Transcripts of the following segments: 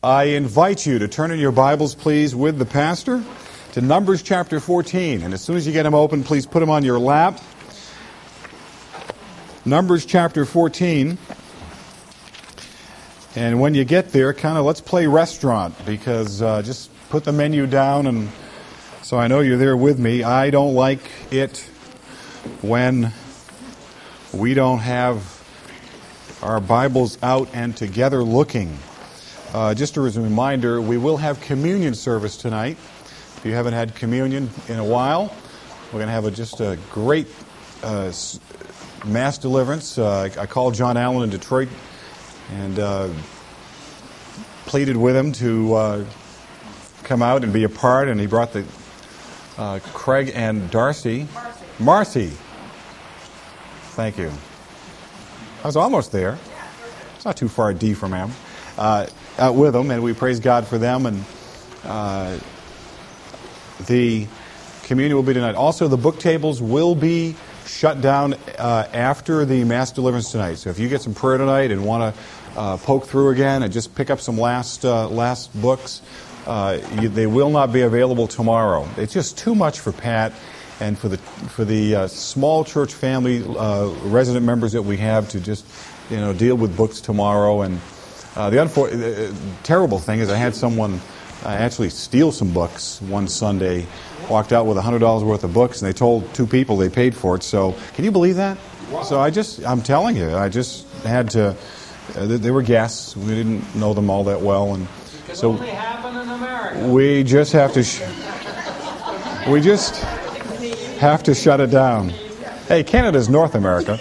I invite you to turn in your Bibles, please, with the pastor to Numbers chapter 14. And as soon as you get them open, please put them on your lap. Numbers chapter 14. And when you get there, let's play restaurant, because just put the menu down, and so I know you're there with me. I don't like it when we don't have our Bibles out and together looking. Just as a reminder, we will have communion service tonight. If you haven't had communion in a while, we're going to have just a great mass deliverance. I called John Allen in Detroit and pleaded with him to come out and be a part, and he brought the Craig and Darcy. Marcy. Thank you. I was almost there. It's not too far D from him. Out with them, and we praise God for them. And the communion will be tonight. Also, the book tables will be shut down after the mass deliverance tonight. So if you get some prayer tonight and want to poke through again and just pick up some last books, they will not be available tomorrow. It's just too much for Pat and for the small church family resident members that we have to just deal with books tomorrow. And the terrible thing is I had someone actually steal some books one Sunday, walked out with $100 worth of books, and they told two people they paid for it. So can you believe that? Wow. So I'm telling you, I just had to, they were guests. We didn't know them all that well. And it can only happen in America. We just have to, have to shut it down. Hey, Canada's North America.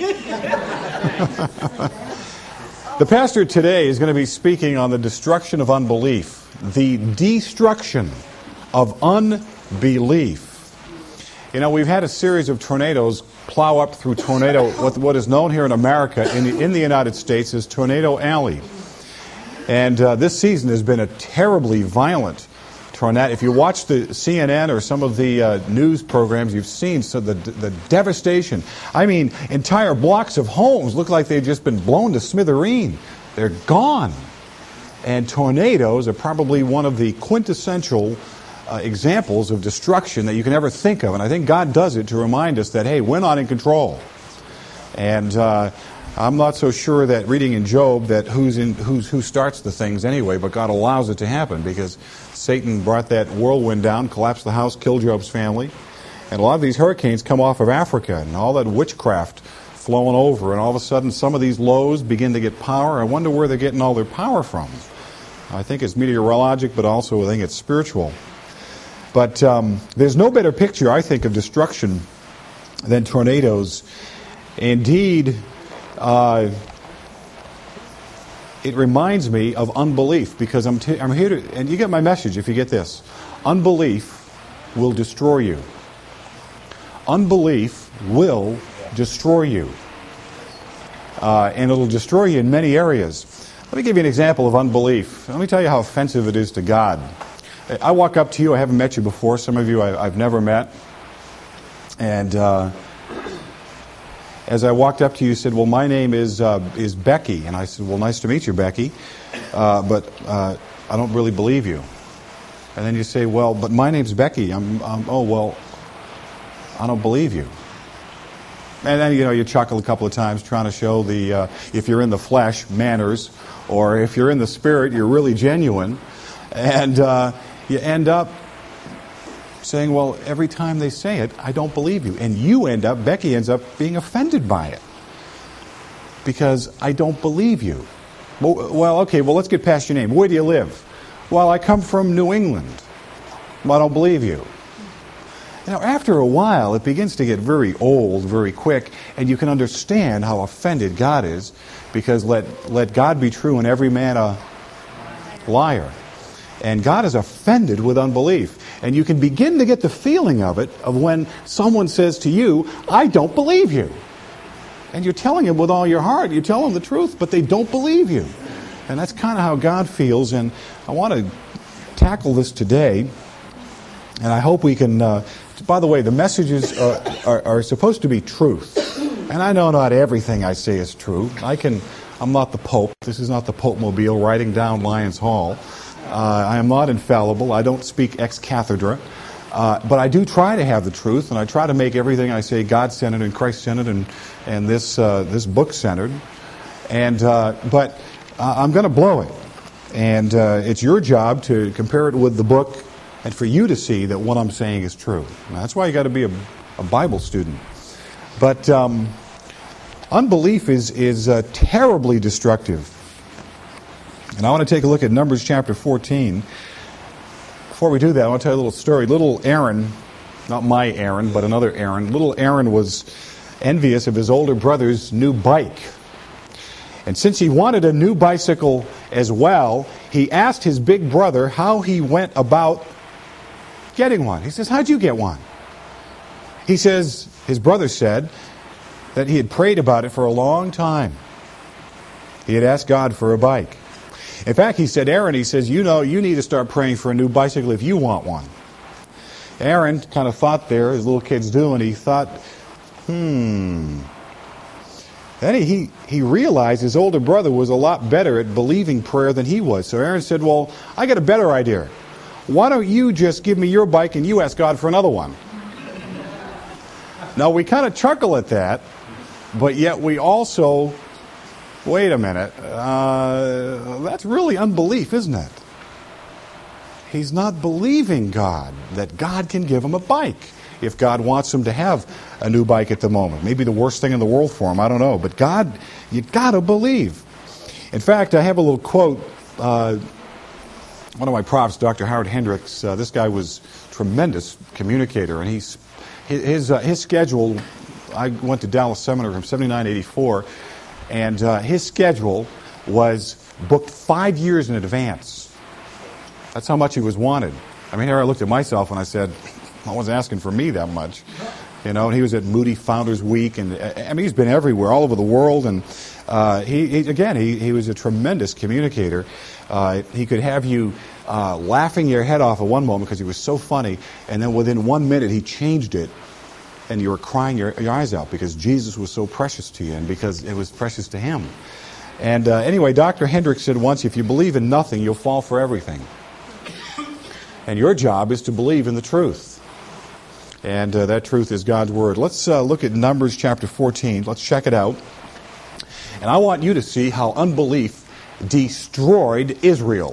The pastor today is going to be speaking on the destruction of unbelief. The destruction of unbelief. We've had a series of tornadoes plow up through what is known here in America, in the United States, as Tornado Alley. And this season has been a terribly violent tornado. If you watch the CNN or some of the news programs, you've seen the devastation. I mean, entire blocks of homes look like they've just been blown to smithereen. They're gone. And tornadoes are probably one of the quintessential examples of destruction that you can ever think of. And I think God does it to remind us that, hey, we're not in control. And I'm not so sure that reading in Job that who starts the things anyway, but God allows it to happen, because Satan brought that whirlwind down, collapsed the house, killed Job's family. And a lot of these hurricanes come off of Africa, and all that witchcraft flowing over, and all of a sudden some of these lows begin to get power. I wonder where they're getting all their power from. I think it's meteorologic, but also I think it's spiritual. But there's no better picture, I think, of destruction than tornadoes. Indeed, it reminds me of unbelief, because I'm here to, and you get my message if you get this. Unbelief will destroy you. Unbelief will destroy you. And it'll destroy you in many areas. Let me give you an example of unbelief. Let me tell you how offensive it is to God. I walk up to you. I haven't met you before. Some of you I've never met. And as I walked up to you, you said, well, my name is Becky. And I said, well, nice to meet you, Becky. But I don't really believe you. And then you say, well, but my name's Becky. Oh, well, I don't believe you. And then, you chuckle a couple of times trying to show if you're in the flesh, manners, or if you're in the spirit, you're really genuine. And you end up saying, well, every time they say it, I don't believe you. And Becky ends up being offended by it, because I don't believe you. Well, okay, let's get past your name. Where do you live? Well, I come from New England. Well, I don't believe you. Now, after a while, it begins to get very old, very quick, and you can understand how offended God is, because let God be true and every man a liar. And God is offended with unbelief. And you can begin to get the feeling of it, of when someone says to you, I don't believe you. And you're telling him with all your heart, you tell them the truth, but they don't believe you. And that's kind of how God feels. And I want to tackle this today. And I hope we can, by the way, the messages are supposed to be truth. And I know not everything I say is true. I'm not the Pope. This is not the Pope-mobile riding down Lions Hall. I am not infallible. I don't speak ex cathedra. But I do try to have the truth, and I try to make everything I say God-centered and Christ-centered and this book-centered. But I'm going to blow it. And it's your job to compare it with the book and for you to see that what I'm saying is true. Now, that's why you got to be a Bible student. But unbelief is terribly destructive. And I want to take a look at Numbers chapter 14. Before we do that, I want to tell you a little story. Little Aaron, not my Aaron, but another Aaron, little Aaron was envious of his older brother's new bike. And since he wanted a new bicycle as well, he asked his big brother how he went about getting one. He says, "How'd you get one?" He says, his brother said that he had prayed about it for a long time. He had asked God for a bike. In fact, he said, Aaron, he says, you need to start praying for a new bicycle if you want one. Aaron kind of thought there, as little kids do, and he thought, Then he realized his older brother was a lot better at believing prayer than he was. So Aaron said, well, I got a better idea. Why don't you just give me your bike and you ask God for another one? Now, we kind of chuckle at that, but yet we also, wait a minute, that's really unbelief, isn't it? He's not believing God, that God can give him a bike if God wants him to have a new bike at the moment. Maybe the worst thing in the world for him, I don't know. But God, you got to believe. In fact, I have a little quote. One of my profs, Dr. Howard Hendricks, this guy was a tremendous communicator, and his schedule, I went to Dallas Seminary from 79 to 84, and his schedule was booked 5 years in advance. That's how much he was wanted. I mean, here I looked at myself and I said, I wasn't asking for me that much. And he was at Moody Founders Week, and I mean, he's been everywhere, all over the world, and he was a tremendous communicator. He could have you laughing your head off at one moment because he was so funny, and then within 1 minute he changed it, and you were crying your eyes out because Jesus was so precious to you and because it was precious to him. And anyway, Dr. Hendricks said once, if you believe in nothing, you'll fall for everything. And your job is to believe in the truth. And that truth is God's Word. Let's look at Numbers chapter 14. Let's check it out. And I want you to see how unbelief destroyed Israel.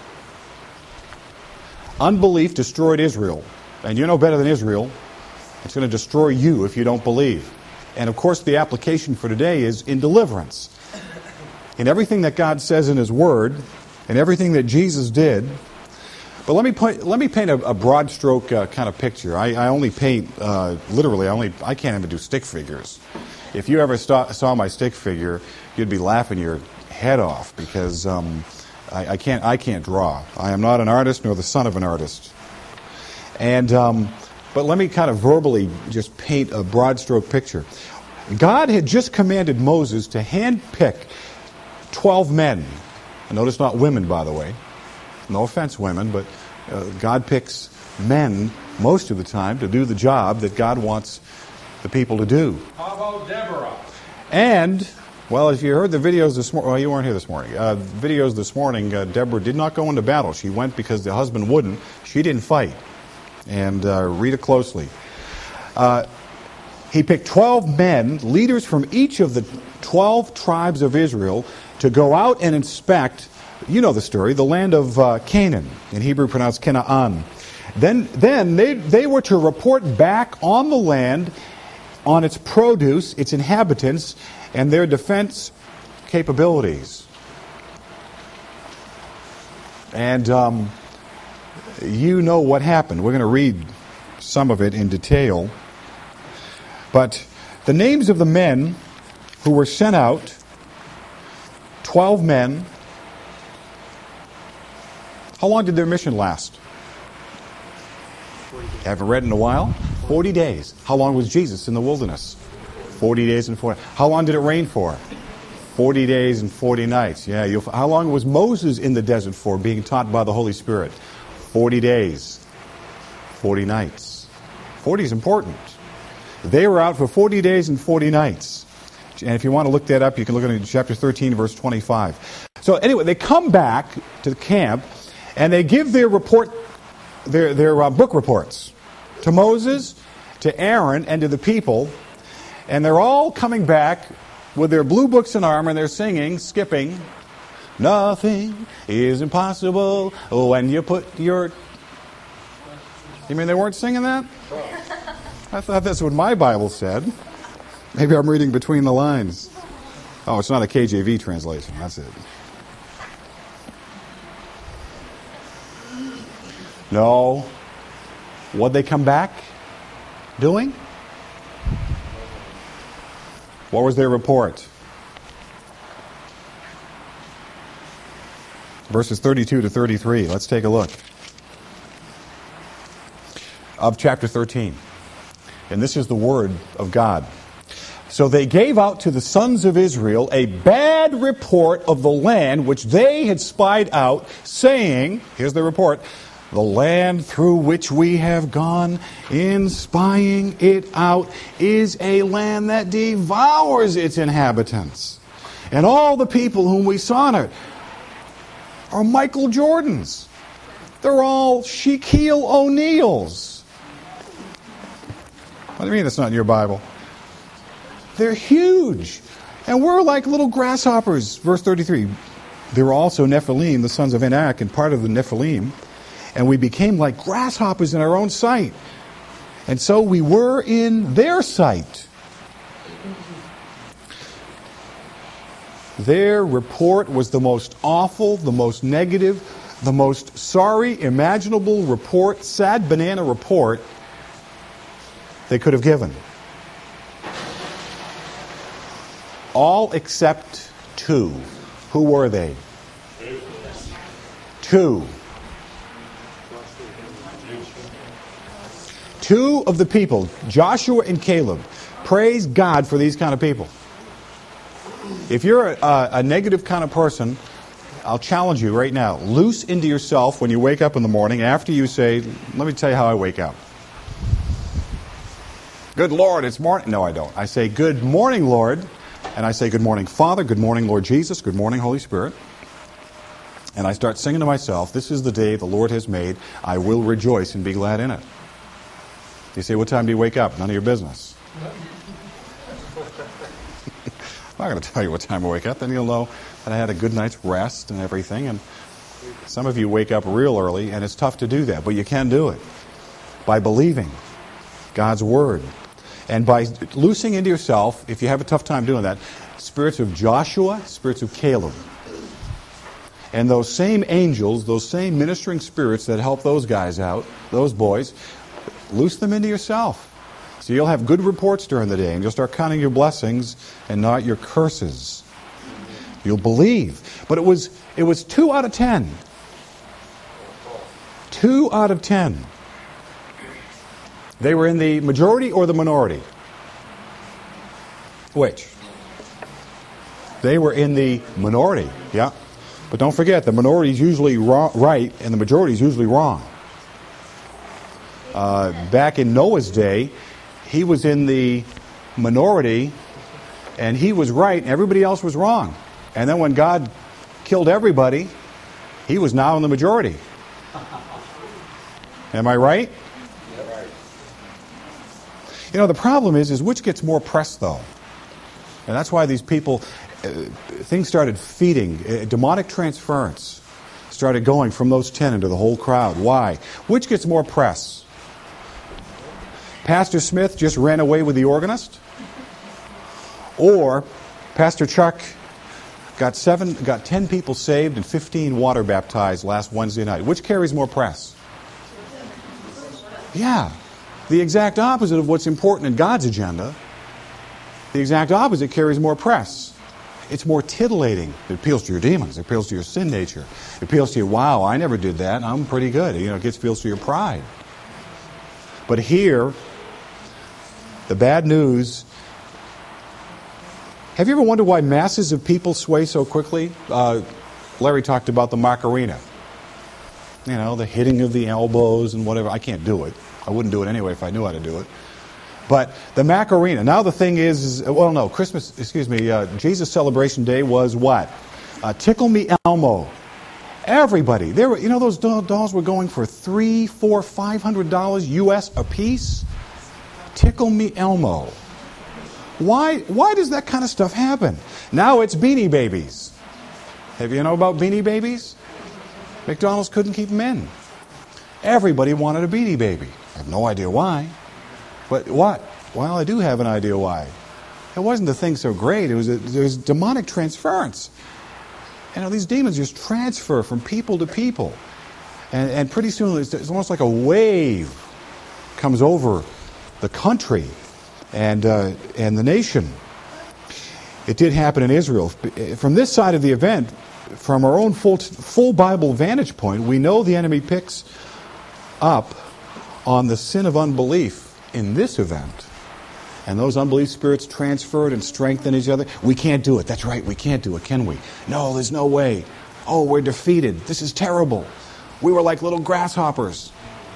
Unbelief destroyed Israel. And you know better than Israel. It's going to destroy you if you don't believe. And of course, the application for today is in deliverance. In everything that God says in His Word, and everything that Jesus did. But let me paint a broad stroke kind of picture. I only paint, I can't even do stick figures. If you ever saw my stick figure, you'd be laughing your head off because I can't draw. I am not an artist nor the son of an artist. And but let me kind of verbally just paint a broad stroke picture. God had just commanded Moses to handpick 12 men. And notice not women, by the way. No offense, women, but God picks men most of the time to do the job that God wants the people to do. How about Deborah? And, well, if you heard the videos this morning, well, you weren't here this morning. Videos this morning, Deborah did not go into battle. She went because the husband wouldn't. She didn't fight. And read it closely. He picked 12 men, leaders from each of the 12 tribes of Israel, to go out and inspect, you know the story, the land of Canaan, in Hebrew pronounced Canaan. Then they were to report back on the land, on its produce, its inhabitants, and their defense capabilities. And you know what happened. We're going to read some of it in detail. But the names of the men who were sent out, 12 men. How long did their mission last? Haven't read in a while? 40 days. How long was Jesus in the wilderness? 40 days and 40. How long did it rain for? 40 days and 40 nights. Yeah. How long was Moses in the desert for, being taught by the Holy Spirit? 40 days, 40 nights. 40 is important. They were out for 40 days and 40 nights. And if you want to look that up, you can look at it in chapter 13, verse 25. So anyway, they come back to the camp, And they give their report, their book reports to Moses, to Aaron, and to the people. And they're all coming back with their blue books in arm, and they're singing, skipping, nothing is impossible when you put your... You mean they weren't singing that? I thought that's what my Bible said. Maybe I'm reading between the lines. Oh, it's not a KJV translation. That's it. No. What'd they come back doing? What was their report? Verses 32 to 33. Let's take a look. Of chapter 13. And this is the word of God. So they gave out to the sons of Israel a bad report of the land which they had spied out, saying, here's the report, the land through which we have gone in spying it out is a land that devours its inhabitants. And all the people whom we saw in it are Michael Jordans. They're all Shaquille O'Neals. What do you mean that's not in your Bible? They're huge. And we're like little grasshoppers. Verse 33. There were also Nephilim, the sons of Anak, and part of the Nephilim. And we became like grasshoppers in our own sight. And so we were in their sight. Their report was the most awful, the most negative, the most sorry imaginable report, sad banana report they could have given. All except two. Who were they? Two. Two of the people, Joshua and Caleb. Praise God for these kind of people. If you're a negative kind of person, I'll challenge you right now. Loose into yourself when you wake up in the morning after you say, let me tell you how I wake up. Good Lord, it's morning. No, I don't. I say, good morning, Lord. And I say, good morning, Father. Good morning, Lord Jesus. Good morning, Holy Spirit. And I start singing to myself, this is the day the Lord has made. I will rejoice and be glad in it. You say, what time do you wake up? None of your business. I'm not going to tell you what time I wake up. Then you'll know that I had a good night's rest and everything. And some of you wake up real early, and it's tough to do that. But you can do it by believing God's Word. And by loosing into yourself, if you have a tough time doing that, spirits of Joshua, spirits of Caleb. And those same angels, those same ministering spirits that help those guys out, those boys, loose them into yourself. So you'll have good reports during the day, and you'll start counting your blessings and not your curses. You'll believe. But it was 2 out of 10. 2 out of 10. They were in the majority or the minority? Which? They were in the minority, yeah. But don't forget, the minority is usually right, and the majority is usually wrong. Back in Noah's day, he was in the minority, and he was right, and everybody else was wrong. And then when God killed everybody, he was now in the majority. Am I right? You know, the problem is which gets more press, though? And that's why these people, things started feeding. Demonic transference started going from those 10 into the whole crowd. Why? Which gets more press? Pastor Smith just ran away with the organist? Or Pastor Chuck got 10 people saved and 15 water baptized last Wednesday night? Which carries more press? Yeah. The exact opposite of what's important in God's agenda. The exact opposite carries more press. It's more titillating. It appeals to your demons. It appeals to your sin nature. It appeals to you, wow, I never did that. I'm pretty good. You know, it appeals to your pride. But here, the bad news. Have you ever wondered why masses of people sway so quickly? Larry talked about the Macarena. You know, the hitting of the elbows and whatever. I can't do it. I wouldn't do it anyway if I knew how to do it. But the Macarena. Now the thing is Jesus Celebration Day was what? Tickle Me Elmo. Everybody. Those dolls were going for $300, $400, $500 US a piece? Tickle me Elmo. Why does that kind of stuff happen? Now it's Beanie Babies. Have you know about Beanie Babies? McDonald's couldn't keep them in. Everybody wanted a Beanie Baby. I have no idea why. But what? Well, I do have an idea why. It wasn't the thing so great. It was demonic transference. These demons just transfer from people to people. And pretty soon it's almost like a wave comes over the country and the nation. It did happen in Israel. From this side of the event, from our own full Bible vantage point, we know the enemy picks up on the sin of unbelief in this event. And those unbelief spirits transferred and strengthened each other. We can't do it. That's right, we can't do it, can we? No, there's no way. Oh, we're defeated. This is terrible. We were like little grasshoppers.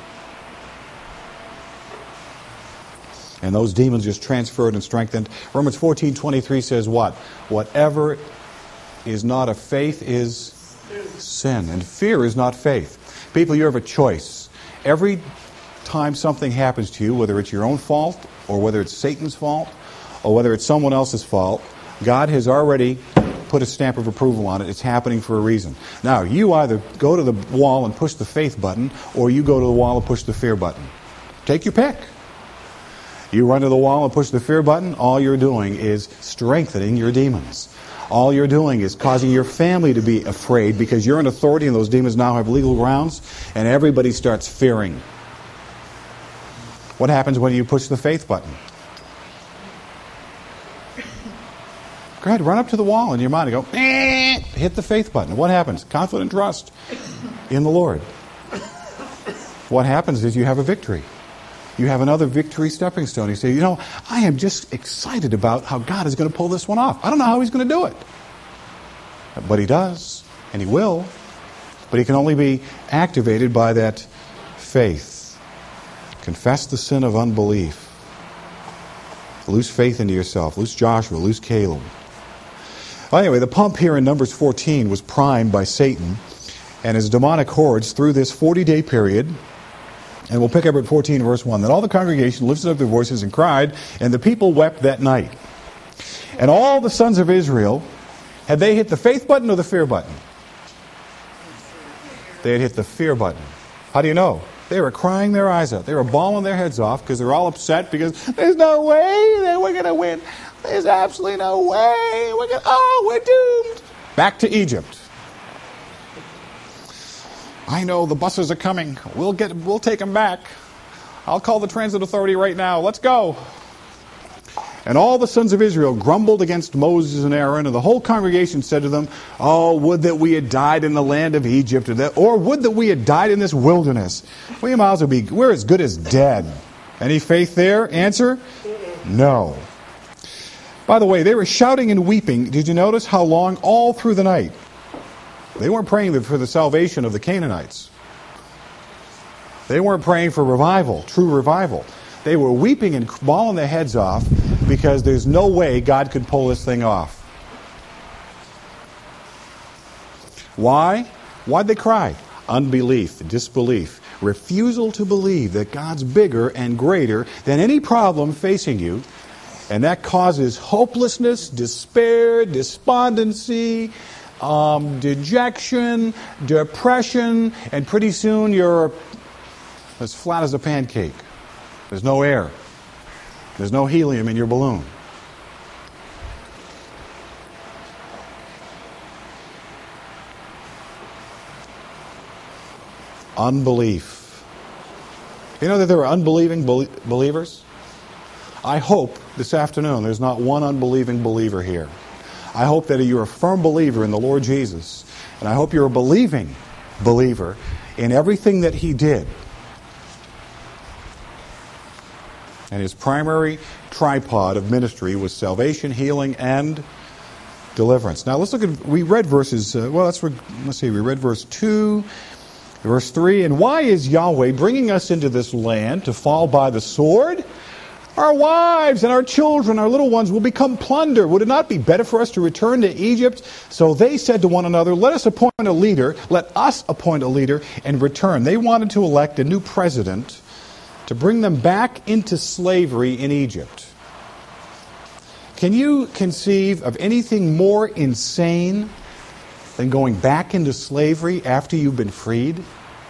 And those demons just transferred and strengthened. Romans 14:23 says what? Whatever is not of faith is sin. And fear is not faith. People, you have a choice. Every time something happens to you, whether it's your own fault, or whether it's Satan's fault, or whether it's someone else's fault, God has already put a stamp of approval on it. It's happening for a reason. Now, you either go to the wall and push the faith button, or you go to the wall and push the fear button. Take your pick. You run to the wall and push the fear button, all you're doing is strengthening your demons. All you're doing is causing your family to be afraid because you're in authority and those demons now have legal grounds, and everybody starts fearing. What happens when you push the faith button? Go ahead, run up to the wall in your mind and go, hit the faith button. What happens? Confident trust in the Lord. What happens is you have a victory. You have another victory stepping stone. You say, I am just excited about how God is going to pull this one off. I don't know how He's going to do it. But He does, and He will. But He can only be activated by that faith. Confess the sin of unbelief. Lose faith into yourself. Lose Joshua. Lose Caleb. Well, anyway, the pump here in Numbers 14 was primed by Satan and his demonic hordes through this 40-day period. And we'll pick up at 14 verse 1. Then all the congregation lifted up their voices and cried, and the people wept that night. And all the sons of Israel, had they hit the faith button or the fear button? They had hit the fear button. How do you know? They were crying their eyes out. They were bawling their heads off because they're all upset because there's no way that we're going to win. There's absolutely no way. We're doomed. Back to Egypt. I know the buses are coming. We'll take them back. I'll call the transit authority right now. Let's go. And all the sons of Israel grumbled against Moses and Aaron, and the whole congregation said to them, "Oh, would that we had died in the land of Egypt, or would that we had died in this wilderness. We're as good as dead." Any faith there? Answer? No. By the way, they were shouting and weeping. Did you notice how long? All through the night. They weren't praying for the salvation of the Canaanites. They weren't praying for revival, true revival. They were weeping and bawling their heads off because there's no way God could pull this thing off. Why? Why'd they cry? Unbelief, disbelief, refusal to believe that God's bigger and greater than any problem facing you. And that causes hopelessness, despair, despondency, dejection, depression, and pretty soon you're as flat as a pancake. There's no air. There's no helium in your balloon. Unbelief. You know that there are unbelieving believers? I hope this afternoon there's not one unbelieving believer here. I hope that you're a firm believer in the Lord Jesus. And I hope you're a believing believer in everything that He did. And His primary tripod of ministry was salvation, healing, and deliverance. Now we read verses, we read verse 2, verse 3. And why is Yahweh bringing us into this land to fall by the sword? Our wives and our children, our little ones will become plunder. Would it not be better for us to return to Egypt? So they said to one another, let us appoint a leader and return. They wanted to elect a new president to bring them back into slavery in Egypt. Can you conceive of anything more insane than going back into slavery after you've been freed?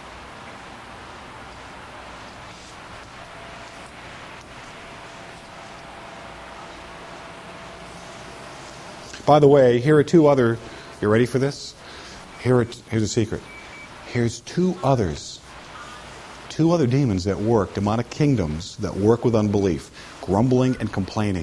By the way, here are two other, you ready for this? Here's a secret. Here's two other demons that work, demonic kingdoms that work with unbelief, grumbling and complaining.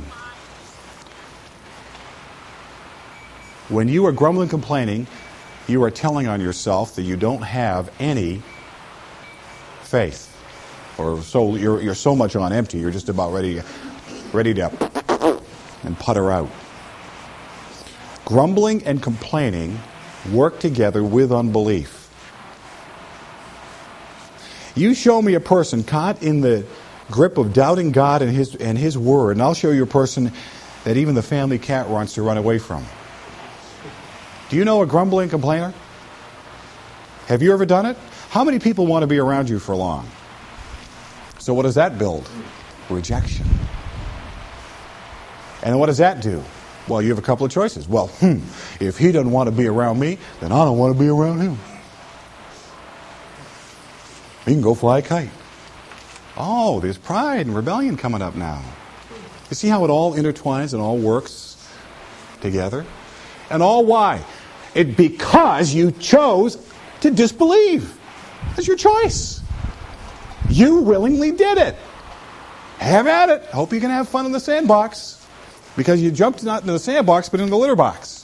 When you are grumbling and complaining, you are telling on yourself that you don't have any faith. Or so you're so much on empty, you're just about ready to and putter out. Grumbling and complaining work together with unbelief. You show me a person caught in the grip of doubting God and His Word, and I'll show you a person that even the family cat wants to run away from. Do you know a grumbling complainer? Have you ever done it? How many people want to be around you for long? So what does that build? Rejection. And what does that do? Well, you have a couple of choices. Well, if he doesn't want to be around me, then I don't want to be around him. He can go fly a kite. Oh, there's pride and rebellion coming up now. You see how it all intertwines and all works together? And all why? Because you chose to disbelieve. That's your choice. You willingly did it. Have at it. Hope you can have fun in the sandbox. Because you jumped not into the sandbox, but in the litter box.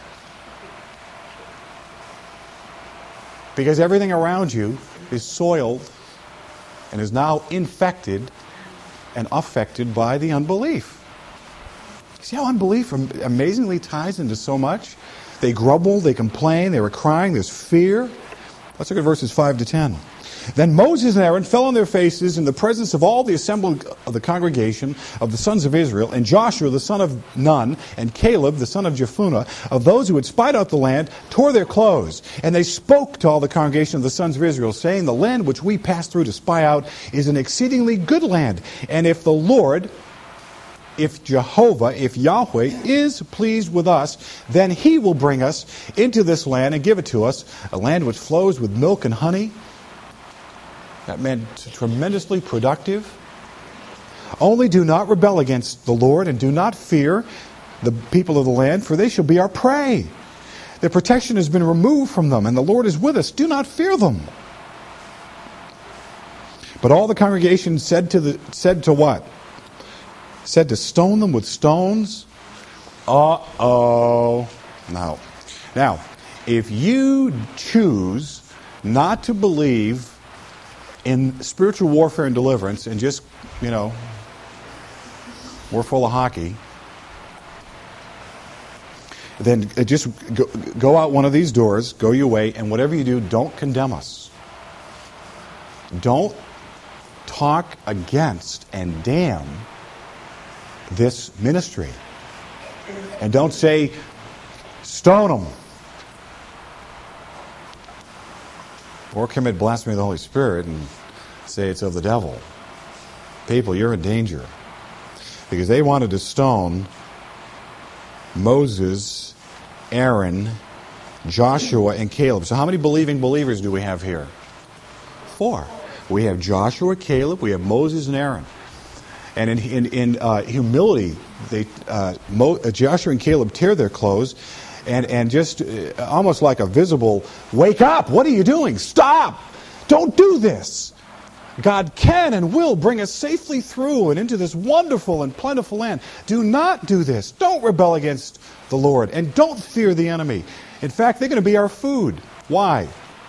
Because everything around you is soiled and is now infected and affected by the unbelief. See how unbelief amazingly ties into so much? They grumble, they complain, they were crying, there's fear. Let's look at verses 5 to 10. Then Moses and Aaron fell on their faces in the presence of all the assembly of the congregation of the sons of Israel, and Joshua the son of Nun, and Caleb the son of Jephunneh, of those who had spied out the land, tore their clothes. And they spoke to all the congregation of the sons of Israel, saying, the land which we passed through to spy out is an exceedingly good land. And if the Lord, if Jehovah, if Yahweh is pleased with us, then He will bring us into this land and give it to us, a land which flows with milk and honey. That meant tremendously productive. Only do not rebel against the Lord, and do not fear the people of the land, for they shall be our prey. Their protection has been removed from them, and the Lord is with us. Do not fear them. But all the congregation said to what? Said to stone them with stones. Uh-oh. No. Now, if you choose not to believe in spiritual warfare and deliverance and just, we're full of hockey, then just go out one of these doors, go your way, and whatever you do, don't condemn us. Don't talk against and damn this ministry. And don't say, stone them. Or commit blasphemy of the Holy Spirit and say it's of the devil. People, you're in danger. Because they wanted to stone Moses, Aaron, Joshua, and Caleb. So how many believing believers do we have here? 4. We have Joshua, Caleb, we have Moses, and Aaron. And in humility, Joshua and Caleb tear their clothes and just almost like a visible, wake up, what are you doing? Stop! Don't do this! God can and will bring us safely through and into this wonderful and plentiful land. Do not do this. Don't rebel against the Lord. And don't fear the enemy. In fact, they're going to be our food. Why?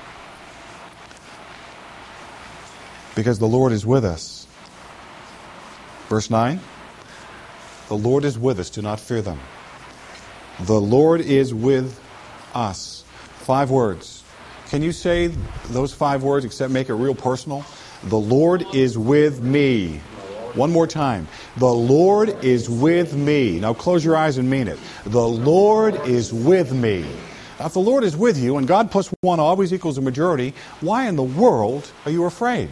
Because the Lord is with us. Verse 9. The Lord is with us. Do not fear them. The Lord is with us. 5 words. Can you say those 5 words except make it real personal? The Lord is with me. One more time. The Lord is with me. Now close your eyes and mean it. The Lord is with me. Now, if the Lord is with you and God plus one always equals a majority, why in the world are you afraid?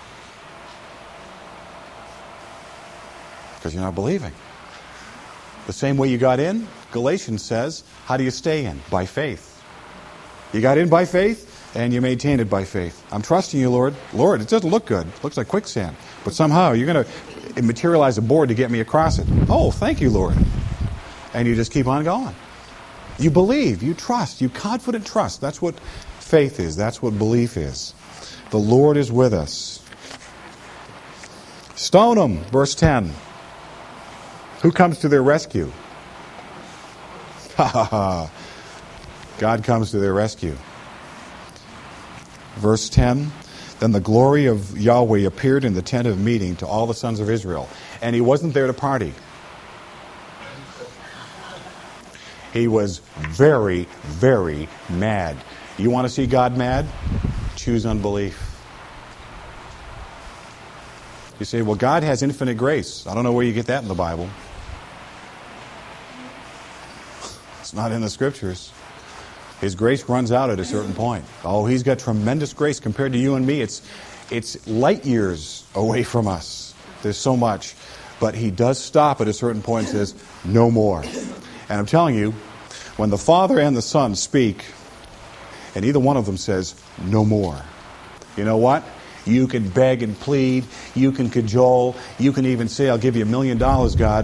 Because you're not believing. The same way you got in, Galatians says, how do you stay in? By faith. You got in by faith, and you maintain it by faith. I'm trusting you, Lord. Lord, it doesn't look good. It looks like quicksand. But somehow you're going to materialize a board to get me across it. Oh, thank you, Lord. And you just keep on going. You believe, you trust, you confident trust. That's what faith is. That's what belief is. The Lord is with us. Stone them, verse 10. Who comes to their rescue? Ha ha ha. God comes to their rescue. Verse 10, then the glory of Yahweh appeared in the tent of meeting to all the sons of Israel. And he wasn't there to party. He was very, very mad. You want to see God mad? Choose unbelief. You say, well, God has infinite grace. I don't know where you get that in the Bible. It's not in the Scriptures. His grace runs out at a certain point. Oh, He's got tremendous grace compared to you and me. It's light years away from us. There's so much. But He does stop at a certain point and says, no more. And I'm telling you, when the Father and the Son speak, and either one of them says, no more, you know what? You can beg and plead. You can cajole. You can even say, I'll give you $1 million, God.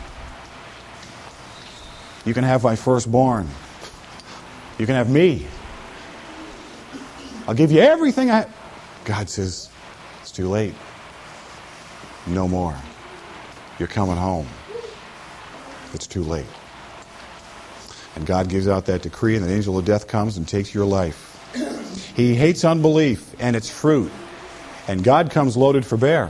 You can have my firstborn. You can have me. I'll give you everything I have. God says, it's too late. No more. You're coming home. It's too late. And God gives out that decree, and the angel of death comes and takes your life. He hates unbelief and its fruit. And God comes loaded for bear.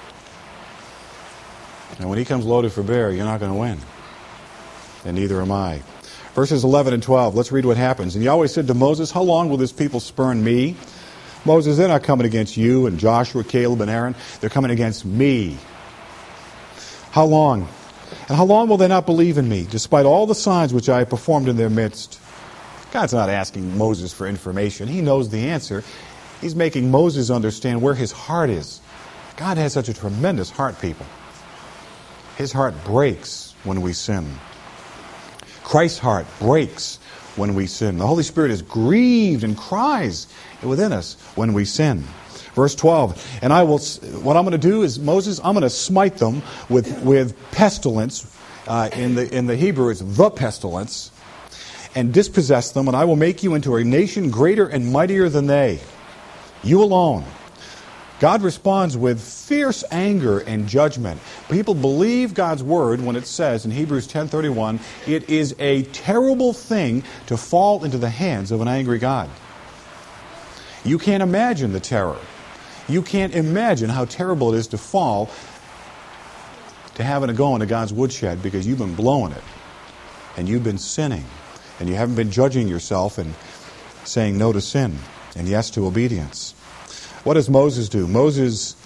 And when He comes loaded for bear, you're not going to win. And neither am I. Verses 11 and 12, let's read what happens. And Yahweh said to Moses, how long will this people spurn me? Moses, they're not coming against you and Joshua, Caleb, and Aaron. They're coming against me. How long? And how long will they not believe in me, despite all the signs which I have performed in their midst? God's not asking Moses for information. He knows the answer. He's making Moses understand where his heart is. God has such a tremendous heart, people. His heart breaks when we sin. Christ's heart breaks when we sin. The Holy Spirit is grieved and cries within us when we sin. Verse 12, and what I'm going to do is, Moses, I'm going to smite them with pestilence. In the Hebrew, it's the pestilence. And dispossess them, and I will make you into a nation greater and mightier than they. You alone. God responds with fierce anger and judgment. People believe God's word when it says in Hebrews 10:31, it is a terrible thing to fall into the hands of an angry God. You can't imagine the terror. You can't imagine how terrible it is to fall, to having to go into God's woodshed because you've been blowing it and you've been sinning and you haven't been judging yourself and saying no to sin and yes to obedience. What does Moses do? Moses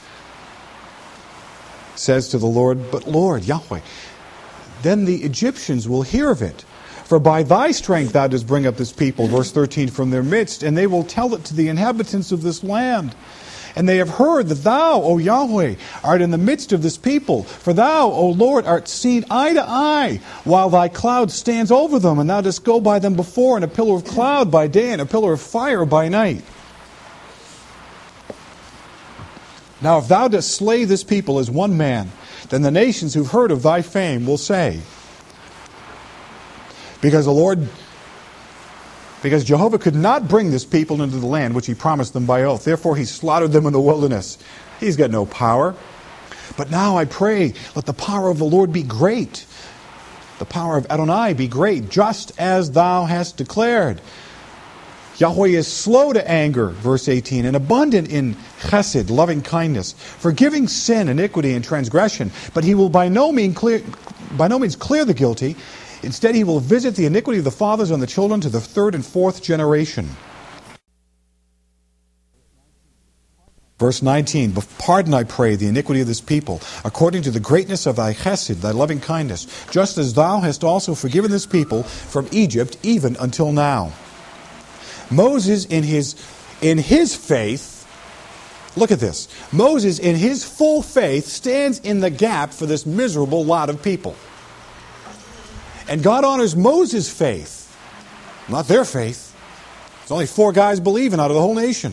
says to the Lord, but Lord, Yahweh, then the Egyptians will hear of it. For by thy strength thou dost bring up this people, verse 13, from their midst, and they will tell it to the inhabitants of this land. And they have heard that thou, O Yahweh, art in the midst of this people. For thou, O Lord, art seen eye to eye, while thy cloud stands over them, and thou dost go by them before in a pillar of cloud by day and a pillar of fire by night. Now if thou dost slay this people as one man, then the nations who've heard of thy fame will say, because Jehovah could not bring this people into the land which He promised them by oath. Therefore He slaughtered them in the wilderness. He's got no power. But now I pray, let the power of the Lord be great. The power of Adonai be great, just as thou hast declared. Yahweh is slow to anger, verse 18, and abundant in chesed, loving kindness, forgiving sin, iniquity, and transgression. But He will by no means clear the guilty. Instead, He will visit the iniquity of the fathers on the children to the third and fourth generation. Verse 19, pardon, I pray, the iniquity of this people, according to the greatness of thy chesed, thy loving kindness, just as thou hast also forgiven this people from Egypt, even until now. Moses, in his faith, look at this. Moses, in his full faith, stands in the gap for this miserable lot of people. And God honors Moses' faith, not their faith. There's only 4 guys believing out of the whole nation.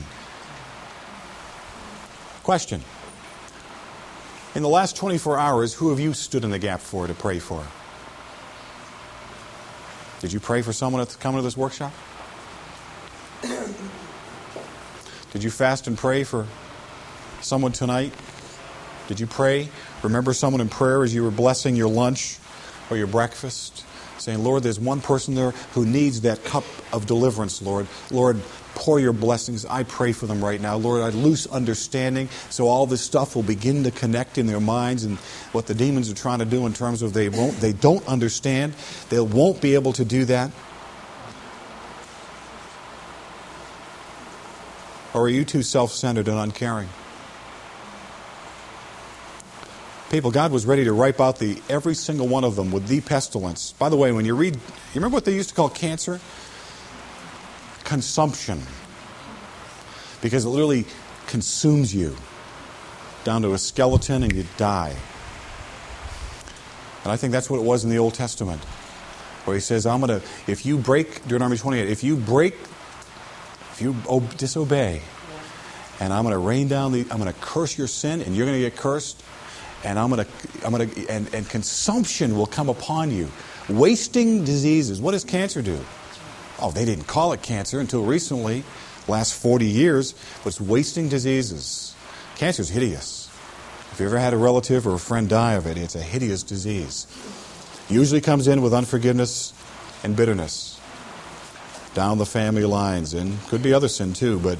Question. In the last 24 hours, who have you stood in the gap for to pray for? Did you pray for someone that's coming to this workshop? Did you fast and pray for someone tonight? Did you pray? Remember someone in prayer as you were blessing your lunch or your breakfast? Saying, Lord, there's one person there who needs that cup of deliverance, Lord. Lord, pour your blessings. I pray for them right now. Lord, I loose understanding so all this stuff will begin to connect in their minds and what the demons are trying to do in terms of they don't understand. They won't be able to do that. Or are you too self-centered and uncaring? People, God was ready to wipe out every single one of them with the pestilence. By the way, when you read, you remember what they used to call cancer? Consumption. Because it literally consumes you down to a skeleton and you die. And I think that's what it was in the Old Testament. Where he says, if you break, Deuteronomy 28, if you disobey, and I'm going to rain down I'm going to curse your sin and you're going to get cursed. And and consumption will come upon you. Wasting diseases. What does cancer do? Oh, they didn't call it cancer until recently, last 40 years, but it's wasting diseases. Cancer is hideous. If you ever had a relative or a friend die of it, it's a hideous disease. Usually comes in with unforgiveness and bitterness down the family lines, and could be other sin too, but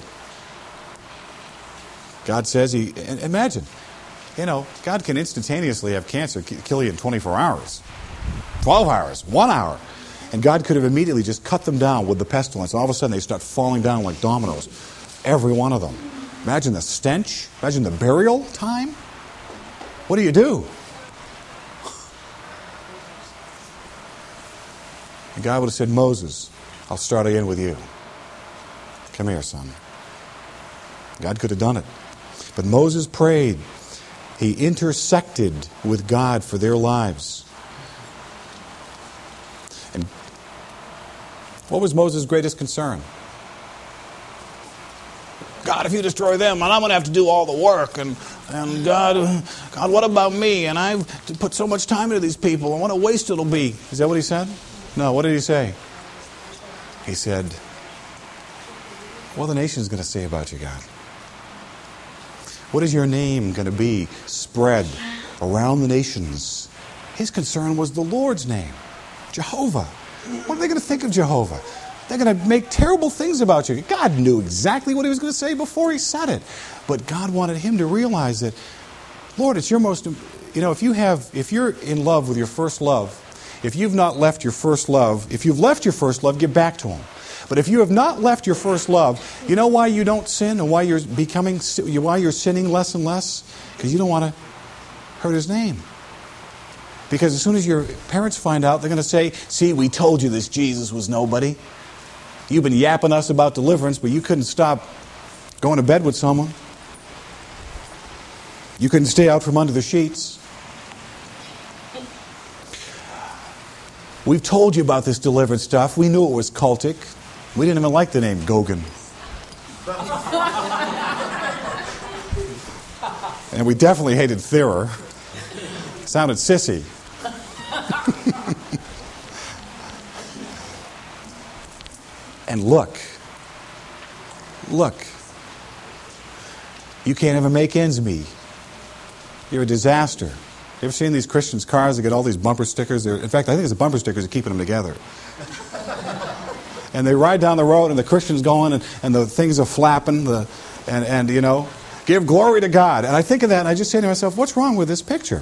God says imagine. God can instantaneously have cancer kill you in 24 hours, 12 hours, 1 hour. And God could have immediately just cut them down with the pestilence. All of a sudden they start falling down like dominoes. Every one of them. Imagine the stench. Imagine the burial time. What do? And God would have said, Moses, I'll start again with you. Come here, son. God could have done it. But Moses prayed. He intersected with God for their lives. And what was Moses' greatest concern? God, if you destroy them, and I'm going to have to do all the work. And God, what about me? And I've put so much time into these people. And what a waste it'll be. Is that what he said? No, what did he say? He said, what are the nations going to say about you, God? What is your name going to be spread around the nations? His concern was the Lord's name, Jehovah. What are they going to think of Jehovah? They're going to make terrible things about you. God knew exactly what he was going to say before he said it. But God wanted him to realize that, Lord, it's your most, if you're in love with your first love, if you've not left your first love, if you've left your first love, get back to him. But if you have not left your first love, you know why you don't sin and why you're sinning less and less? Because you don't want to hurt his name. Because as soon as your parents find out, they're going to say, see, we told you this Jesus was nobody. You've been yapping us about deliverance, but you couldn't stop going to bed with someone. You couldn't stay out from under the sheets. We've told you about this deliverance stuff. We knew it was cultic. We didn't even like the name Goguen. And we definitely hated Thera. Sounded sissy. And look, you can't even make ends meet. You're a disaster. You ever seen these Christians' cars that get all these bumper stickers? In fact, I think it's the bumper stickers that are keeping them together. And they ride down the road and the Christian's going and the things are flapping, give glory to God. And I think of that and I just say to myself, what's wrong with this picture?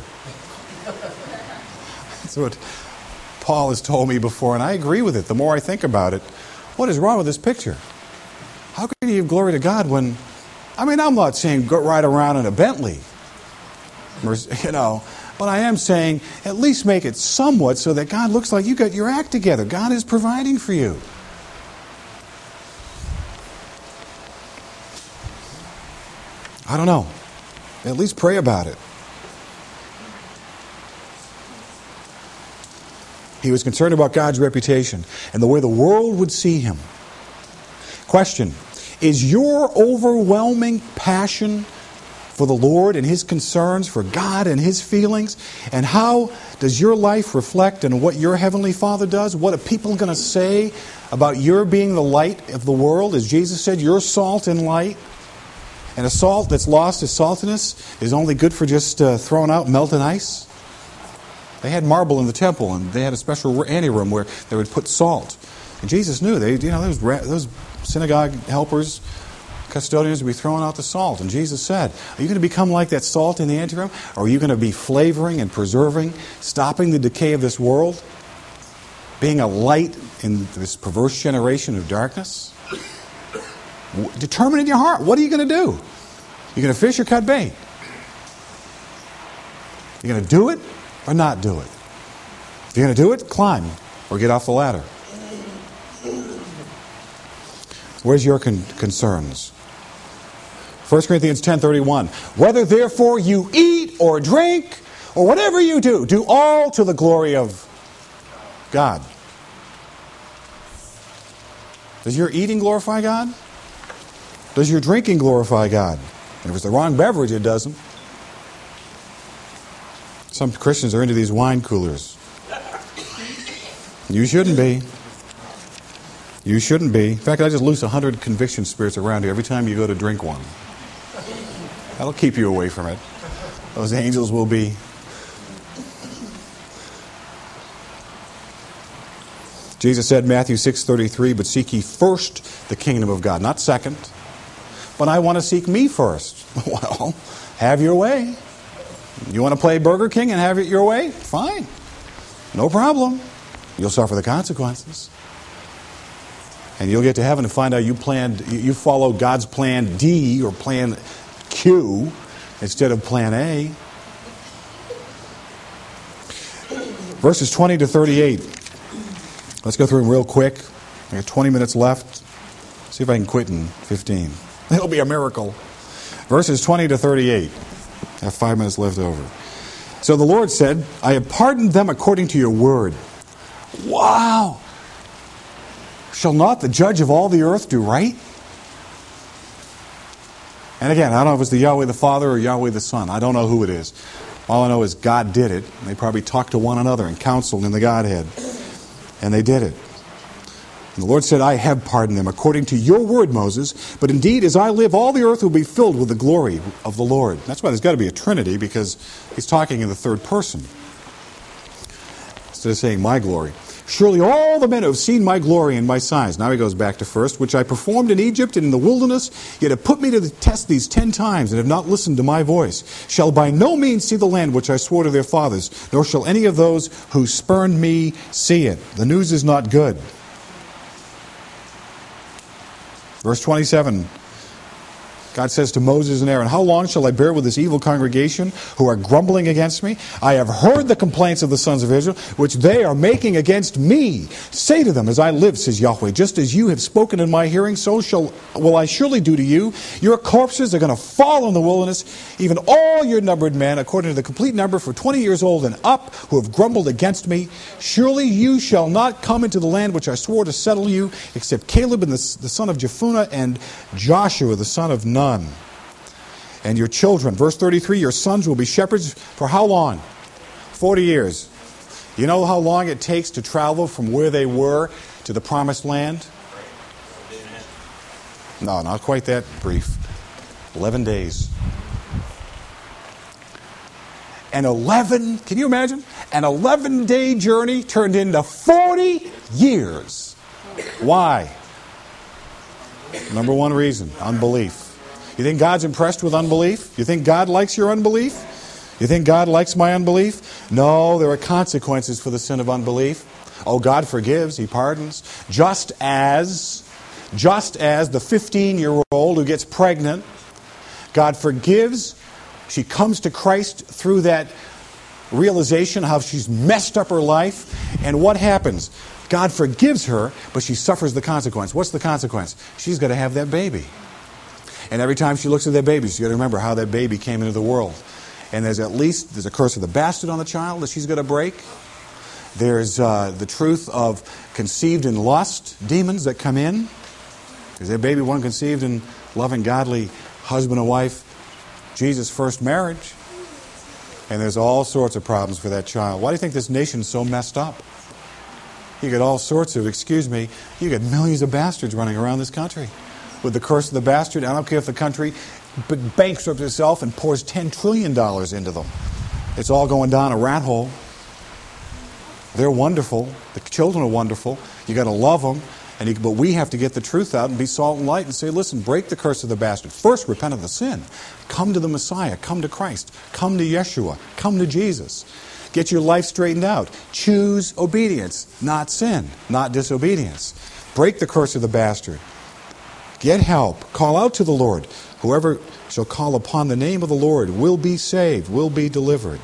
That's what Paul has told me before, and I agree with it. The more I think about it, what is wrong with this picture? How can you give glory to God when I mean, I'm not saying go ride around in a Bentley, but I am saying at least make it somewhat so that God looks like you got your act together. God is providing for you. I don't know. At least pray about it. He was concerned about God's reputation and the way the world would see him. Question: is your overwhelming passion for the Lord and His concerns for God and His feelings, and how does your life reflect on what your Heavenly Father does? What are people going to say about your being the light of the world? As Jesus said, you're salt and light. And a salt that's lost its saltiness is only good for just thrown out melted ice. They had marble in the temple, and they had a special anteroom where they would put salt. And Jesus knew those synagogue helpers, custodians would be throwing out the salt. And Jesus said, are you going to become like that salt in the anteroom? Or are you going to be flavoring and preserving, stopping the decay of this world, being a light in this perverse generation of darkness? Determine in your heart, what are you going to do? You're going to fish or cut bait? You're going to do it or not do it? If you're going to do it, climb or get off the ladder. Where's your concerns? 1 Corinthians 10:31. Whether therefore you eat or drink or whatever you do, do all to the glory of God. Does your eating glorify God? Does your drinking glorify God? If it's the wrong beverage, it doesn't. Some Christians are into these wine coolers. You shouldn't be. You shouldn't be. In fact, I just loose 100 conviction spirits around you every time you go to drink one. That'll keep you away from it. Those angels will be. Jesus said in Matthew 6:33, but seek ye first the kingdom of God, not second. But I want to seek me first. Well, have your way. You want to play Burger King and have it your way? Fine. No problem. You'll suffer the consequences. And you'll get to heaven and find out you followed God's plan D or plan Q instead of plan A. Verses 20 to 38. Let's go through them real quick. I got 20 minutes left. See if I can quit in 15. It'll be a miracle. Verses 20 to 38. I have 5 minutes left over. So the Lord said, I have pardoned them according to your word. Wow! Shall not the judge of all the earth do right? And again, I don't know if it's the Yahweh the Father or Yahweh the Son. I don't know who it is. All I know is God did it. They probably talked to one another and counseled in the Godhead. And they did it. And the Lord said, I have pardoned them according to your word, Moses. But indeed, as I live, all the earth will be filled with the glory of the Lord. That's why there's got to be a Trinity, because he's talking in the third person. Instead of saying my glory. Surely all the men who have seen my glory and my signs. Now he goes back to first, which I performed in Egypt and in the wilderness, yet have put me to the test these 10 times and have not listened to my voice, shall by no means see the land which I swore to their fathers, nor shall any of those who spurned me see it. The news is not good. Verse 27, God says to Moses and Aaron, how long shall I bear with this evil congregation who are grumbling against me? I have heard the complaints of the sons of Israel, which they are making against me. Say to them, as I live, says Yahweh, just as you have spoken in my hearing, so will I surely do to you. Your corpses are going to fall in the wilderness, even all your numbered men, according to the complete number, for 20 years old and up, who have grumbled against me. Surely you shall not come into the land which I swore to settle you, except Caleb and the son of Jephunneh and Joshua the son of Nun. And your children, verse 33, your sons will be shepherds for how long? 40 years. You know how long it takes to travel from where they were to the promised land? No, not quite that brief. 11 days. Can you imagine? An 11-day journey turned into 40 years. Why? Number one reason, unbelief. You think God's impressed with unbelief? You think God likes your unbelief? You think God likes my unbelief? No, there are consequences for the sin of unbelief. Oh, God forgives, He pardons. Just as the 15-year-old who gets pregnant God forgives. She comes to Christ through that realization how she's messed up her life. And what happens? God forgives her, but she suffers the consequence. What's the consequence? She's got to have that baby. And every time she looks at that baby, she's got to remember how that baby came into the world. And there's a curse of the bastard on the child that she's got to break. There's the truth of conceived in lust, demons that come in. Because that baby wasn't conceived in loving, godly husband and wife, Jesus' first marriage. And there's all sorts of problems for that child. Why do you think this nation's so messed up? You get all sorts of, you get millions of bastards running around this country. With the curse of the bastard, I don't care if the country bankrupts itself and pours $10 trillion into them. It's all going down a rat hole. They're wonderful. The children are wonderful. You got to love them. But we have to get the truth out and be salt and light and say, listen, break the curse of the bastard. First, repent of the sin. Come to the Messiah. Come to Christ. Come to Yeshua. Come to Jesus. Get your life straightened out. Choose obedience, not sin, not disobedience. Break the curse of the bastard. Get help. Call out to the Lord. Whoever shall call upon the name of the Lord will be saved, will be delivered.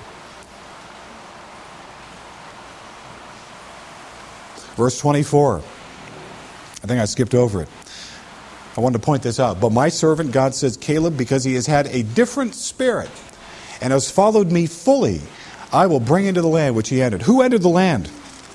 Verse 24. I think I skipped over it. I wanted to point this out. But my servant, God says, Caleb, because he has had a different spirit and has followed me fully, I will bring into the land which he entered. Who entered the land?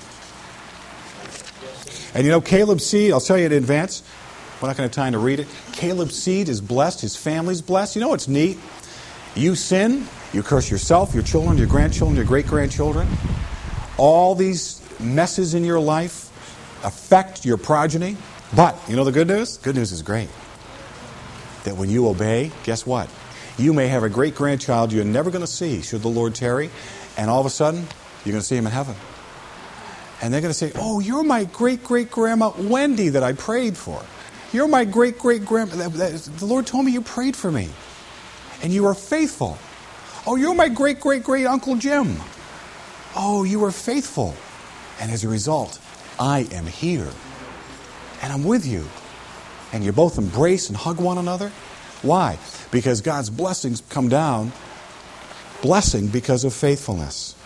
And you know, Caleb's seed, I'll tell you in advance, we're not going to have time to read it. Caleb's seed is blessed. His family's blessed. You know what's neat? You sin, you curse yourself, your children, your grandchildren, your great-grandchildren. All these messes in your life affect your progeny. But, you know the good news? Good news is great. That when you obey, guess what? You may have a great-grandchild you're never going to see, should the Lord tarry, and all of a sudden, you're going to see him in heaven. And they're going to say, oh, you're my great-great-grandma Wendy that I prayed for. You're my great-great-grandma. The Lord told me you prayed for me. And you were faithful. Oh, you're my great-great-great-uncle Jim. Oh, you were faithful. And as a result, I am here. And I'm with you. And you both embrace and hug one another. Why? Because God's blessings come down. Blessing because of faithfulness.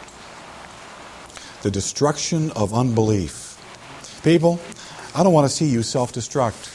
The destruction of unbelief. People, I don't want to see you self-destruct.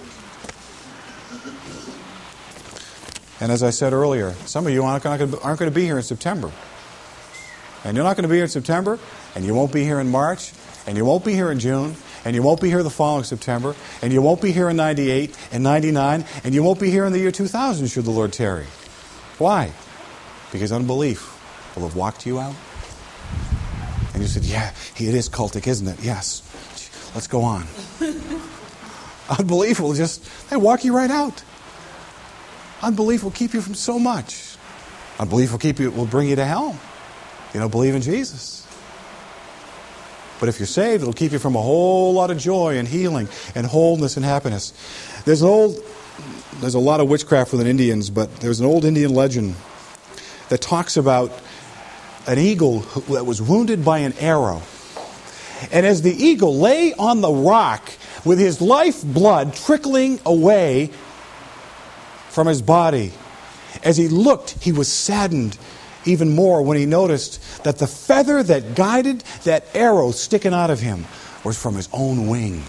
And as I said earlier, some of you aren't going to be here in September. And you're not going to be here in September, and you won't be here in March, and you won't be here in June, and you won't be here the following September, and you won't be here in 98 and 99, and you won't be here in the year 2000 should the Lord tarry. Why? Because unbelief will have walked you out. And you said, yeah, it is cultic, isn't it? Yes. Let's go on. Unbelief will they walk you right out. Unbelief will keep you from so much. Unbelief will bring you to hell. You don't believe in Jesus. But if you're saved, it'll keep you from a whole lot of joy and healing and wholeness and happiness. There's a lot of witchcraft with Indians, but there's an old Indian legend that talks about an eagle that was wounded by an arrow. And as the eagle lay on the rock with his life blood trickling away from his body, as he looked, he was saddened even more when he noticed that the feather that guided that arrow sticking out of him was from his own wing.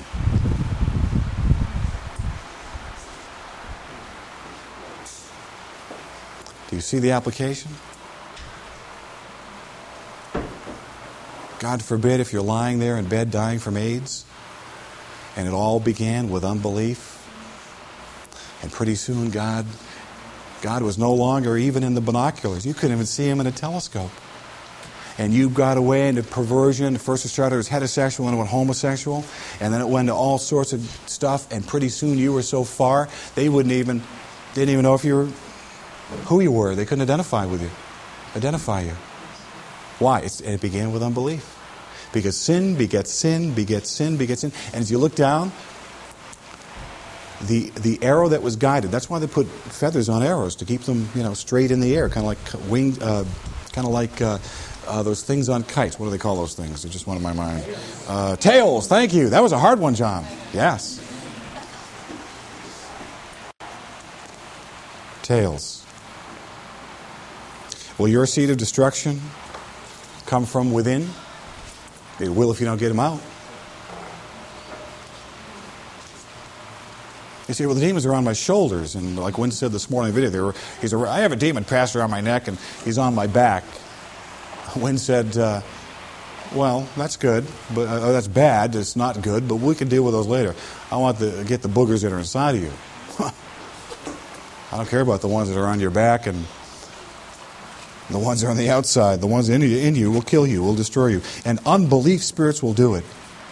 Do you see the application? God forbid if you're lying there in bed dying from AIDS, and it all began with unbelief. And pretty soon God was no longer even in the binoculars. You couldn't even see him in a telescope. And you got away into perversion. First it started as heterosexual and it went homosexual. And then it went to all sorts of stuff. And pretty soon you were so far, they didn't even know who you were. They couldn't identify you. Why? It began with unbelief. Because sin begets sin, begets sin, begets sin. And as you look down, the arrow that was guided, that's why they put feathers on arrows, to keep them, straight in the air, kind of like winged, those things on kites. What do they call those things? They just went in my mind. Tails, thank you. That was a hard one, John. Yes. tails. Will your seed of destruction come from within? It will if you don't get them out. You see, well, the demons are on my shoulders, and like Wynn said this morning in the video, I have a demon, Pastor, on my neck, and he's on my back. Wynn said, well, that's good, but that's bad. It's not good, but we can deal with those later. I want to get the boogers that are inside of you. I don't care about the ones that are on your back and the ones that are on the outside. The ones in you will kill you, will destroy you. And unbelief spirits will do it.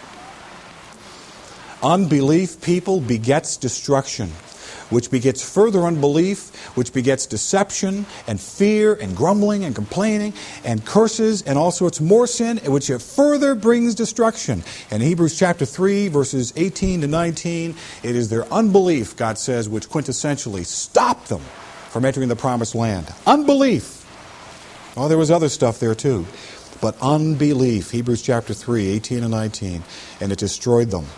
Unbelief, people, begets destruction, which begets further unbelief, which begets deception and fear and grumbling and complaining and curses and all sorts more sin, which further brings destruction. In Hebrews chapter 3, verses 18 to 19, it is their unbelief, God says, which quintessentially stopped them from entering the promised land. Unbelief. Oh, there was other stuff there too. But unbelief, Hebrews chapter 3, 18 and 19, and it destroyed them.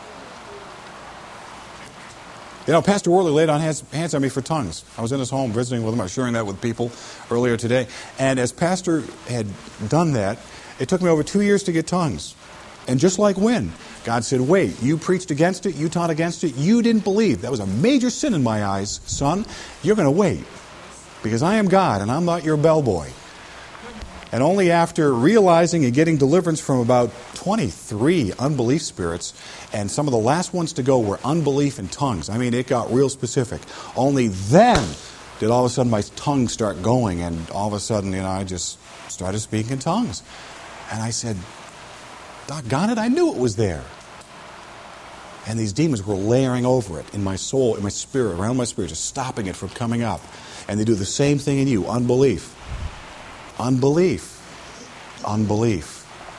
You know, Pastor Worley laid on hands on me for tongues. I was in his home visiting with him. I was sharing that with people earlier today. And as Pastor had done that, it took me over 2 years to get tongues. And just like when God said, wait, you preached against it, you taught against it, you didn't believe. That was a major sin in my eyes, son. You're going to wait. Because I am God and I'm not your bellboy. And only after realizing and getting deliverance from about 23 unbelief spirits, and some of the last ones to go were unbelief and tongues. I mean, it got real specific. Only then did all of a sudden my tongue start going, and all of a sudden, I just started speaking in tongues. And I said, doggone it, I knew it was there. And these demons were layering over it in my soul, in my spirit, around my spirit, just stopping it from coming up. And they do the same thing in you, unbelief. Unbelief. Unbelief.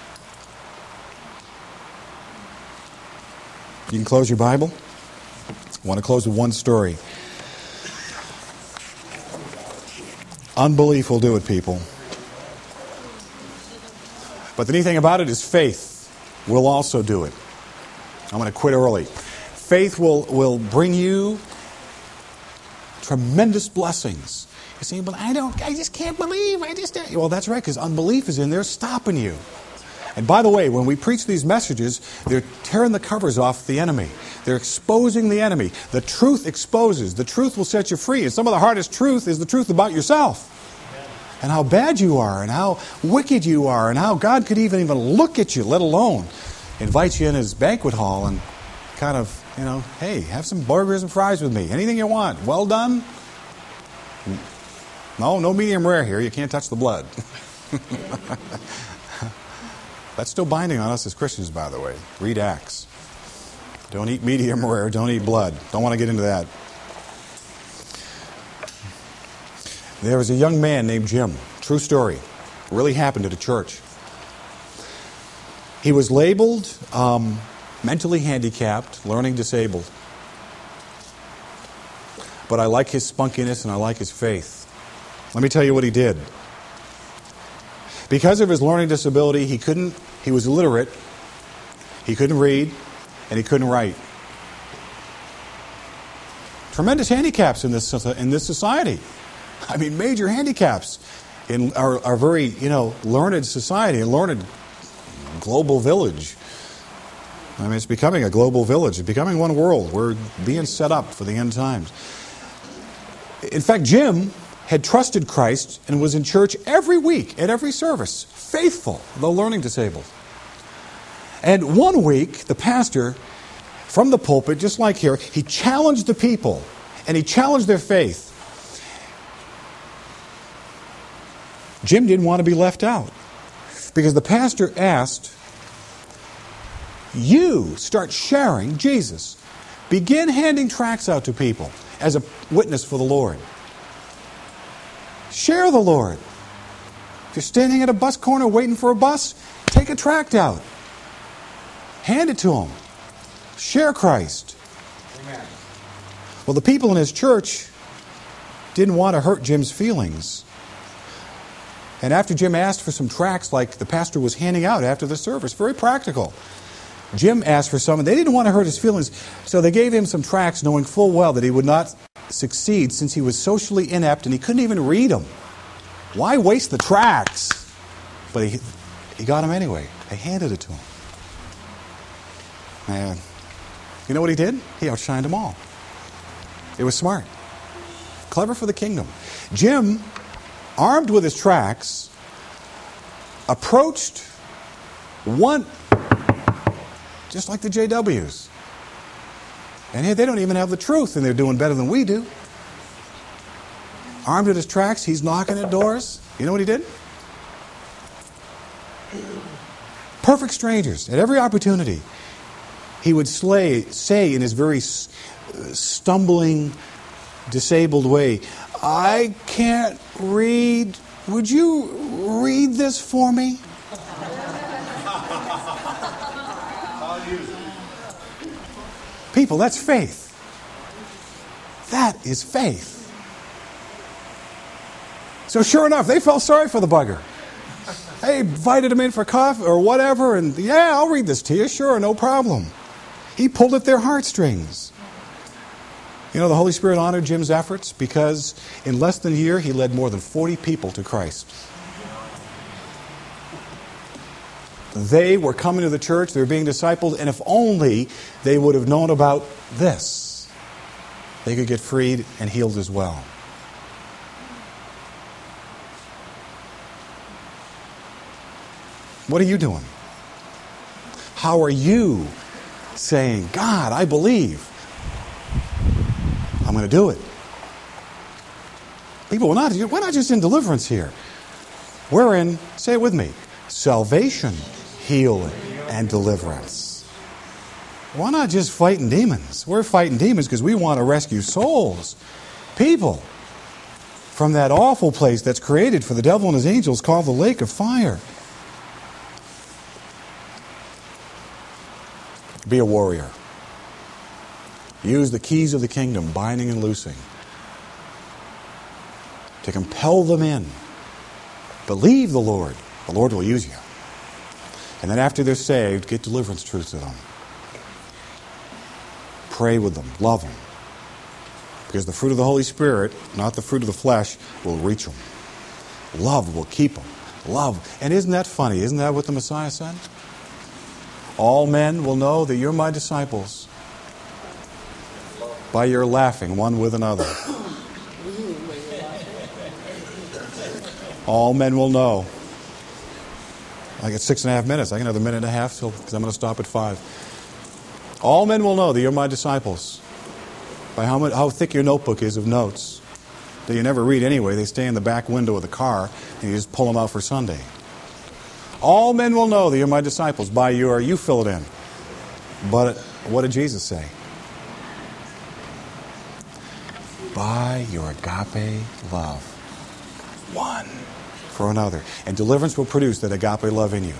You can close your Bible. I want to close with one story. Unbelief will do it, people. But the neat thing about it is faith will also do it. I'm going to quit early. Faith will bring you tremendous blessings. You're saying, but I just can't believe. Well, that's right, because unbelief is in there stopping you. And by the way, when we preach these messages, they're tearing the covers off the enemy. They're exposing the enemy. The truth exposes. The truth will set you free. And some of the hardest truth is the truth about yourself. And how bad you are, and how wicked you are, and how God could even look at you, let alone invite you in his banquet hall and kind of, hey, have some burgers and fries with me. Anything you want. Well done. No medium rare here. You can't touch the blood. That's still binding on us as Christians, by the way. Read Acts. Don't eat medium rare. Don't eat blood. Don't want to get into that. There was a young man named Jim. True story. Really happened at a church. He was labeled mentally handicapped, learning disabled. But I like his spunkiness and I like his faith. Let me tell you what he did. Because of his learning disability, he was illiterate, he couldn't read, and he couldn't write. Tremendous handicaps in this society. I mean, major handicaps in our very, learned society, a learned global village. I mean, it's becoming a global village. It's becoming one world. We're being set up for the end times. In fact, Jim had trusted Christ and was in church every week at every service, faithful, though learning disabled. And one week, the pastor, from the pulpit, just like here, he challenged the people, and he challenged their faith. Jim didn't want to be left out, because the pastor asked, you start sharing Jesus. Begin handing tracts out to people as a witness for the Lord. Share the Lord. If you're standing at a bus corner waiting for a bus, take a tract out. Hand it to them. Share Christ. Amen. Well, the people in his church didn't want to hurt Jim's feelings. And after Jim asked for some tracts like the pastor was handing out after the service, very practical, Jim asked for some, and they didn't want to hurt his feelings, so they gave him some tracts knowing full well that he would not succeed since he was socially inept and he couldn't even read them. Why waste the tracts? But he got them anyway. They handed it to him. And you know what he did? He outshined them all. It was smart. Clever for the kingdom. Jim, armed with his tracts, approached one, just like the JWs. And here they don't even have the truth, and they're doing better than we do. Armed with his tracts, he's knocking at doors. You know what he did? Perfect strangers. At every opportunity, he would say in his very stumbling, disabled way, "I can't read. Would you read this for me?" People, that's faith. That is faith. So sure enough, they felt sorry for the bugger. They invited him in for coffee or whatever, and yeah, I'll read this to you. Sure, no problem. He pulled at their heartstrings. You know, the Holy Spirit honored Jim's efforts because in less than a year, he led more than 40 people to Christ. They were coming to the church, they were being discipled, and if only they would have known about this, they could get freed and healed as well. What are you doing? How are you saying, "God, I believe. I'm going to do it"? People, we're not just in deliverance here. We're in, say it with me, salvation, healing, and deliverance. We're not just fighting demons. We're fighting demons because we want to rescue souls, people, from that awful place that's created for the devil and his angels called the lake of fire. Be a warrior. Use the keys of the kingdom, binding and loosing, to compel them in. Believe the Lord. The Lord will use you. And then after they're saved, get deliverance truth to them. Pray with them. Love them. Because the fruit of the Holy Spirit, not the fruit of the flesh, will reach them. Love will keep them. Love. And isn't that funny? Isn't that what the Messiah said? All men will know that you're my disciples by your laughing one with another. All men will know. I got 6.5 minutes. I got another minute and a half because I'm going to stop at 5. All men will know that you're my disciples by how thick your notebook is of notes that you never read anyway. They stay in the back window of the car and you just pull them out for Sunday. All men will know that you're my disciples by you fill it in. But what did Jesus say? By your agape love. One for another. And deliverance will produce that agape love in you.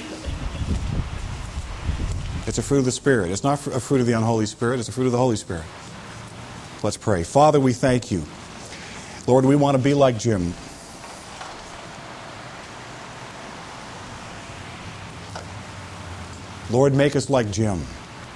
It's a fruit of the Spirit. It's not a fruit of the unholy Spirit. It's a fruit of the Holy Spirit. Let's pray. Father, we thank you. Lord, we want to be like Jim. Lord, make us like Jim,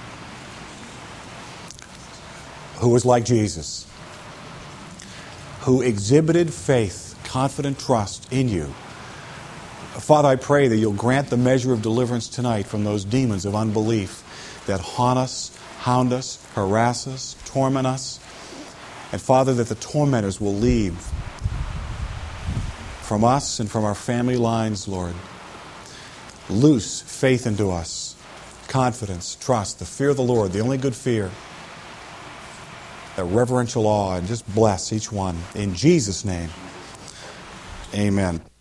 who was like Jesus, who exhibited faith, confident trust in you. Father, I pray that you'll grant the measure of deliverance tonight from those demons of unbelief that haunt us, hound us, harass us, torment us. And Father, that the tormentors will leave from us and from our family lines, Lord. Loose faith into us. Confidence, trust, the fear of the Lord, the only good fear, that reverential awe, and just bless each one. In Jesus' name, amen.